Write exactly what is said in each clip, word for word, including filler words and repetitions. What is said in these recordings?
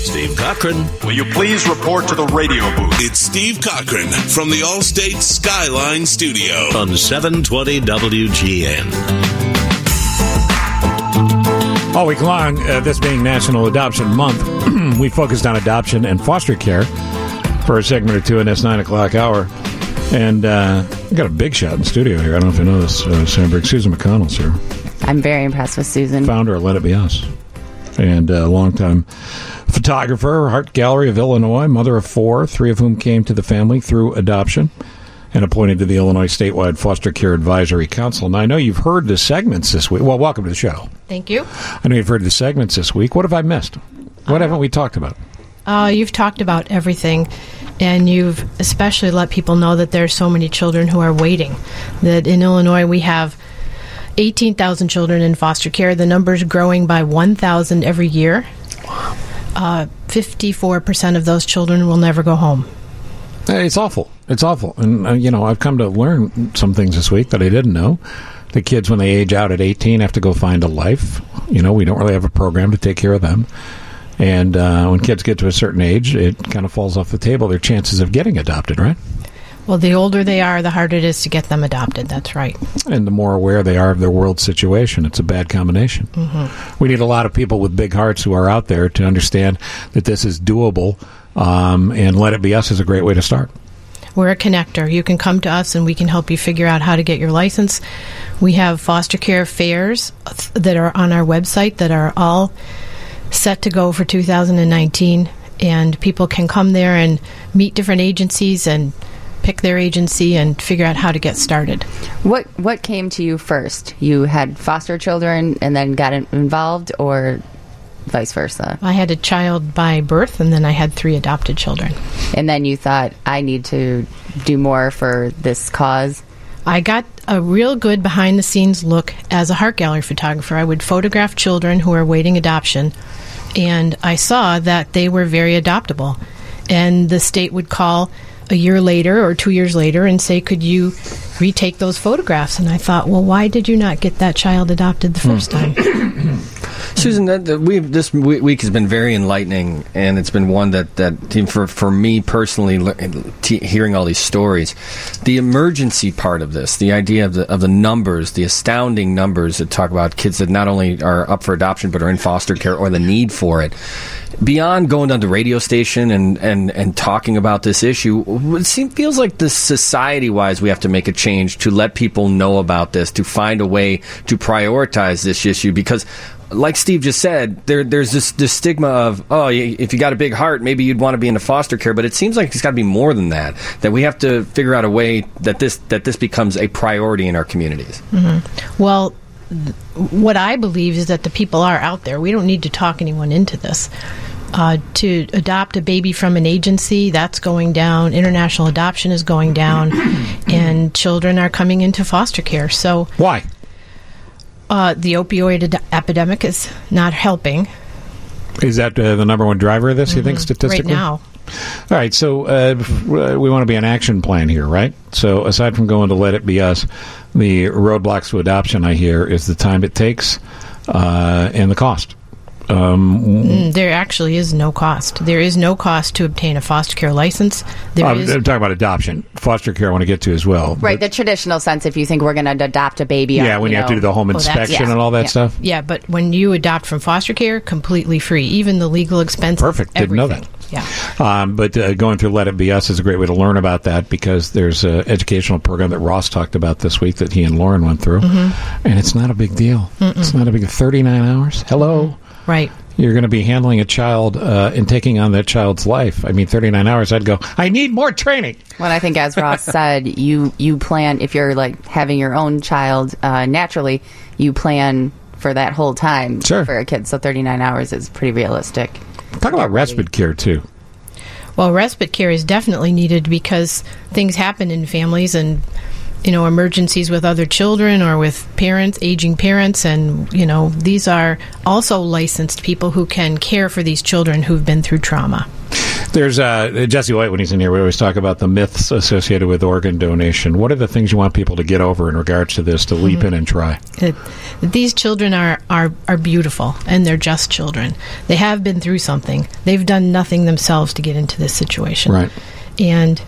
Steve Cochran. Will you please report to the radio booth? It's Steve Cochran from the Allstate Skyline Studio on seven twenty W G N. All week long, uh, this being National Adoption Month, we focused on adoption and foster care for a segment or two in this nine o'clock hour. And uh, we got a big shot in the studio here. I don't know if you know this, uh, Sandberg. Susan McConnell's here. I'm very impressed with Susan. Founder of Let It Be Us. And a uh, longtime photographer, Art Gallery of Illinois, mother of four, three of whom came to the family through adoption, and appointed to the Illinois Statewide Foster Care Advisory Council. Now, I know you've heard the segments this week. Well, welcome to the show. Thank you. I know you've heard the segments this week. What have I missed? What uh, haven't we talked about? Uh, you've talked about everything, and you've especially let people know that there are so many children who are waiting. That in Illinois we have eighteen thousand children in foster care. The number's growing by one thousand every year. Wow. Uh, fifty-four percent of those children will never go home. It's awful. It's awful. And, uh, you know, I've come to learn some things this week that I didn't know. The kids, when they age out at eighteen, have to go find a life. You know, we don't really have a program to take care of them. And uh, when kids get to a certain age, it kind of falls off the table, their chances of getting adopted, right? Well, the older they are, the harder it is to get them adopted. That's right. And the more aware they are of their world situation. It's a bad combination. Mm-hmm. We need a lot of people with big hearts who are out there to understand that this is doable, um, and Let It Be Us is a great way to start. We're a connector. You can come to us and we can help you figure out how to get your license. We have foster care fairs that are on our website that are all set to go for two thousand nineteen, and people can come there and meet different agencies and pick their agency and figure out how to get started. What what came to you first? You had foster children and then got involved, or vice versa? I had a child by birth, and then I had three adopted children. And then you thought, I need to do more for this cause? I got a real good behind-the-scenes look as a Art Gallery photographer. I would photograph children who are awaiting adoption, and I saw that they were very adoptable. And the state would call a year later or two years later and say, could you retake those photographs? And I thought, well, why did you not get that child adopted the first time? Susan, that, that we've, this week has been very enlightening, and it's been one that, that for, for me personally, t- hearing all these stories, the emergency part of this, the idea of the, of the numbers, the astounding numbers that talk about kids that not only are up for adoption but are in foster care, or the need for it. Beyond going on the radio station and, and, and talking about this issue, it seems, feels like this society-wise we have to make a change to let people know about this, to find a way to prioritize this issue, because like Steve just said, there there's this, this stigma of, oh, if you got a big heart, maybe you'd want to be into foster care, but it seems like it's got to be more than that, that we have to figure out a way that this that this becomes a priority in our communities. Mm-hmm. Well, th- what I believe is that the people are out there. We don't need to talk anyone into this. Uh, to adopt a baby from an agency, that's going down. International adoption is going down, and children are coming into foster care. So why? Uh, the opioid ad- epidemic is not helping. Is that uh, the number one driver of this, mm-hmm. you think, statistically? Right now. All right, so uh, we want to be an action plan here, right? So aside from going to Let It Be Us, the roadblocks to adoption, I hear, is the time it takes uh, and the cost. Um, mm, there actually is no cost. There is no cost to obtain a foster care license. There uh, is, I'm talking about adoption. Foster care I want to get to as well. Right, but, the traditional sense, if you think we're going to adopt a baby. Yeah, on, when you, you know, have to do the home inspection oh, and all that yeah. stuff. Yeah, but when you adopt from foster care, completely free. Even the legal expenses. Perfect. Didn't everything. know that. Yeah. Um, but uh, going through Let It Be Us is a great way to learn about that, because there's an educational program that Ross talked about this week that he and Lauren went through. Mm-hmm. And it's not a big deal. Mm-mm. It's not a big thirty-nine hours. Hello. Mm-hmm. Right. You're going to be handling a child uh, and taking on that child's life. I mean, thirty-nine hours, I'd go, I need more training. Well, I think as Ross said, you, you plan, if you're like having your own child, uh, naturally, you plan for that whole time sure. for a kid. So thirty-nine hours is pretty realistic. Talk about respite care, too. Well, respite care is definitely needed because things happen in families, and you know, emergencies with other children or with parents, aging parents, and, you know, these are also licensed people who can care for these children who've been through trauma. There's uh, Jesse White, when he's in here, we always talk about the myths associated with organ donation. What are the things you want people to get over in regards to this, to leap mm-hmm. in and try? It, these children are, are, are beautiful, and they're just children. They have been through something. They've done nothing themselves to get into this situation. Right. And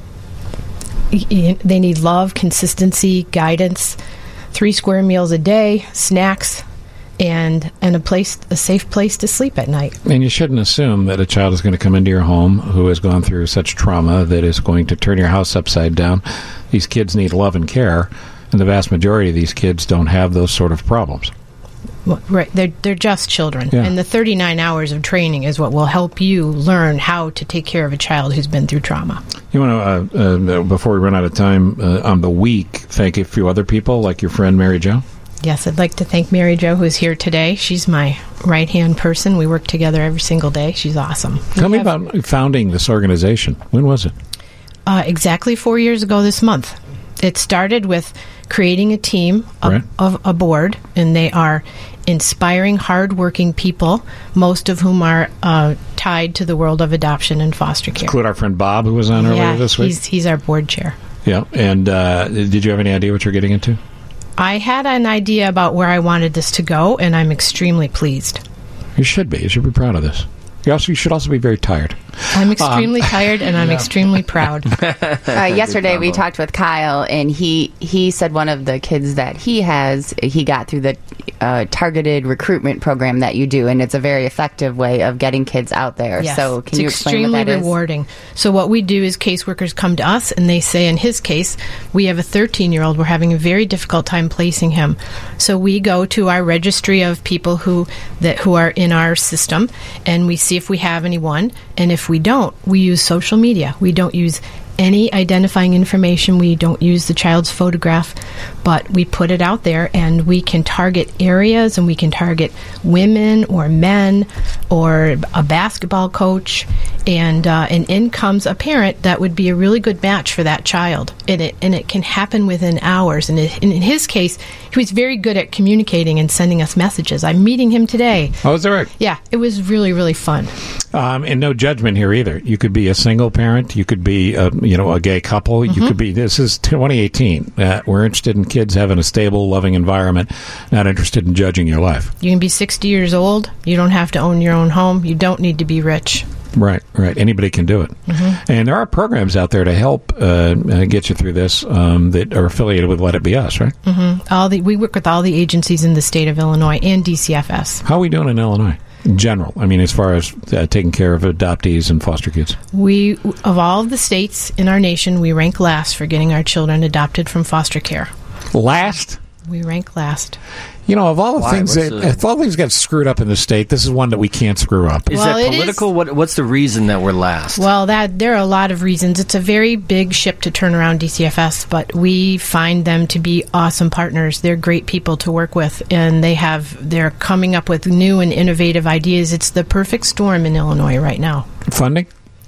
y- they need love, consistency, guidance, three square meals a day, snacks, and and a place, a safe place to sleep at night. And you shouldn't assume that a child is going to come into your home who has gone through such trauma that is going to turn your house upside down. These kids need love and care, and the vast majority of these kids don't have those sort of problems. Well, right, they're they're just children, yeah. and the thirty-nine hours of training is what will help you learn how to take care of a child who's been through trauma. You want to, uh, uh, before we run out of time uh, on the week, thank a few other people, like your friend Mary Jo? Yes, I'd like to thank Mary Jo, who's here today. She's my right-hand person. We work together every single day. She's awesome. Tell we me have, about founding this organization. When was it? Uh, exactly four years ago this month. It started with creating a team of, right. of a board, and they are inspiring, hard-working people, most of whom are uh, tied to the world of adoption and foster care. Include our friend Bob, who was on earlier yeah, this week? he's, he's our board chair. Yeah, and uh, did you have any idea what you're getting into? I had an idea about where I wanted this to go, and I'm extremely pleased. You should be. You should be proud of this. You also you should also be very tired. I'm extremely um, tired, and I'm yeah. extremely proud. Uh, yesterday, we talked with Kyle, and he, he said one of the kids that he has, he got through the uh, targeted recruitment program that you do, and it's a very effective way of getting kids out there. Yes. So can it's you explain what that is? Extremely rewarding. So what we do is caseworkers come to us, and they say, in his case, we have a thirteen-year-old. We're having a very difficult time placing him. So we go to our registry of people who that who are in our system, and we see if we have anyone, and if we don't, we use social media. We don't use any identifying information. We don't use the child's photograph, but we put it out there, and we can target areas, and we can target women or men or a basketball coach, and uh, and in comes a parent that would be a really good match for that child, and it and it can happen within hours. And, it, and in his case, he was very good at communicating and sending us messages. I'm meeting him today. Oh, is that right? Yeah, it was really, really fun. Um, and no judgment here either. You could be a single parent. You could be, a, you know, a gay couple. Mm-hmm. You could be. This is twenty eighteen. Uh, we're interested in kids having a stable, loving environment. Not interested in judging your life. You can be sixty years old. You don't have to own your own home. You don't need to be rich. Right, right. Anybody can do it. Mm-hmm. And there are programs out there to help uh, get you through this um, that are affiliated with Let It Be Us, right? Mm-hmm. All the we work with all the agencies in the state of Illinois and D C F S. How are we doing in Illinois? In general, I mean, as far as uh, taking care of adoptees and foster kids. We, of all of the states in our nation, we rank last for getting our children adopted from foster care. Last? We rank last. You know, of all the Why? things What's that, the- if all things get screwed up in the state, this is one that we can't screw up. Is Well, that it political? is- What, what's the reason that we're last? Well, that there are a lot of reasons. It's a very big ship to turn around, D C F S, but we find them to be awesome partners. They're great people to work with, and they have they're coming up with new and innovative ideas. It's the perfect storm in Illinois right now. Funding?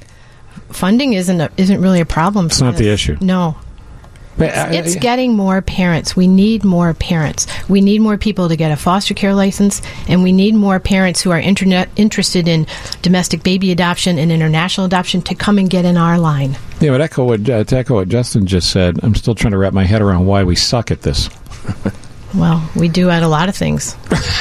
Funding isn't a, isn't really a problem. It's not the issue. No. But, It's, uh, it's getting more parents. We need more parents. We need more people to get a foster care license, and we need more parents who are internet interested in domestic baby adoption and international adoption to come and get in our line. Yeah, but echo what, uh, to echo what Justin just said, I'm still trying to wrap my head around why we suck at this. Well, we do at a lot of things.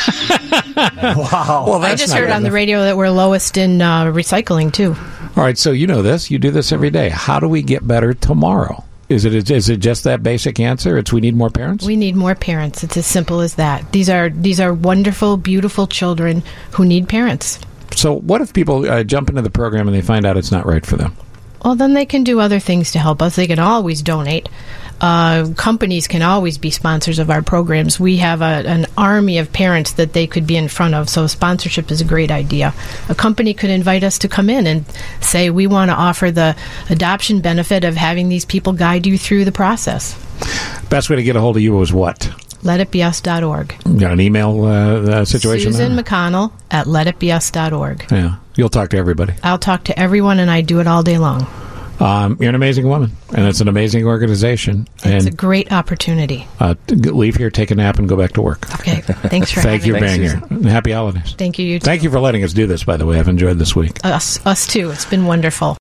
Wow. Well, I that's just not heard good on the enough. radio that we're lowest in uh, recycling, too. All right, so you know this. You do this every day. How do we get better tomorrow? Is it is it just that basic answer? It's we need more parents? We need more parents. It's as simple as that. These are these are wonderful, beautiful children who need parents. So what if people uh, jump into the program and they find out it's not right for them? Well, then they can do other things to help us. They can always donate. Uh, companies can always be sponsors of our programs. We have a, an army of parents that they could be in front of, so sponsorship is a great idea. A company could invite us to come in and say, we want to offer the adoption benefit of having these people guide you through the process. Best way to get a hold of you was what? let it be us dot org. You got an email uh, uh, situation Susan there? McConnell at let it be us dot org. Yeah, you'll talk to everybody. I'll talk to everyone, and I do it all day long. Um, you're an amazing woman, and it's an amazing organization. It's and a great opportunity. uh, leave here, take a nap, and go back to work. Okay, thanks for Thank you for having being me. here. Susan. And happy holidays. Thank you, you too. Thank you for letting us do this, by the way. I've enjoyed this week. Us, us too. It's been wonderful.